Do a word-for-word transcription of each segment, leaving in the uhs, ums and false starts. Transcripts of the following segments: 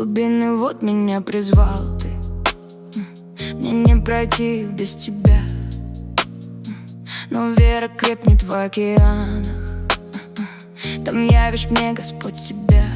глубины вот меня призвал ты. Мне не пройти без тебя, но вера крепнет в океанах. Там явишь мне, Господь, себя.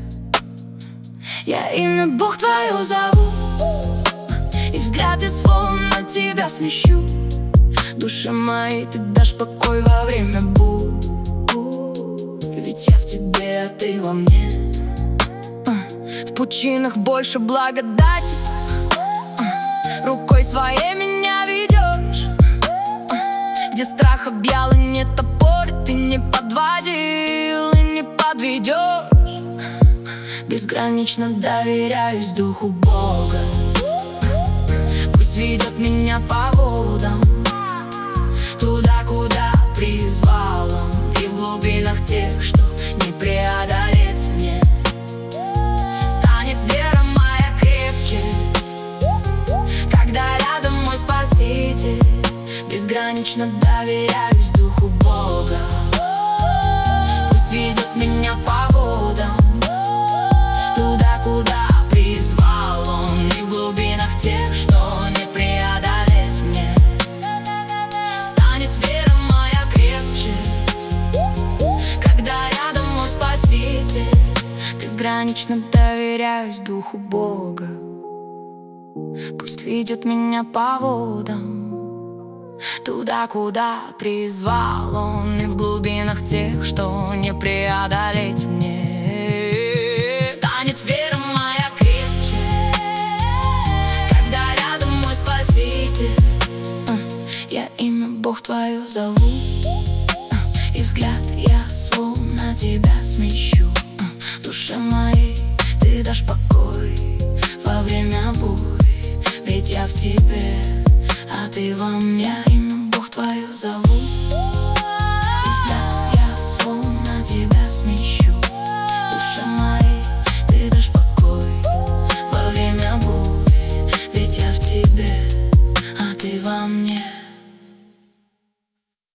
Я имя Бог твое зову, и взгляд я свой на тебя смещу. Душе моей ты дашь покой во время бурь, ведь я в тебе, а ты во мне. В пучинах больше благодати, рукой своей меня ведешь. Где страх объял и нет опоры, ты не подводил и не подведешь. Безгранично доверяюсь Духу Бога. Пусть ведет меня по водам, туда, куда призвал Он, и в глубинах тех, что не преодолеть мне. Станет вера моя крепче, когда рядом мой Спаситель. Безгранично доверяюсь Духу Бога. Пусть ведет меня по водам, туда, куда призвал Он, и в глубинах тех, что не преодолеть мне. Станет вера моя крепче, когда рядом мой Спаситель. Безгранично доверяюсь Духу Бога. Пусть ведет меня по водам, туда, куда призвал Он, и в глубинах тех, что не преодолеть мне. Станет вера моя крепче, когда рядом мой Спаситель. Я имя Бог твое зову, и взгляд я свой на тебя смещу. Душе моей ты дашь покой во время бури, ведь я в тебе, а ты во мне. Я имя Бог твое зову,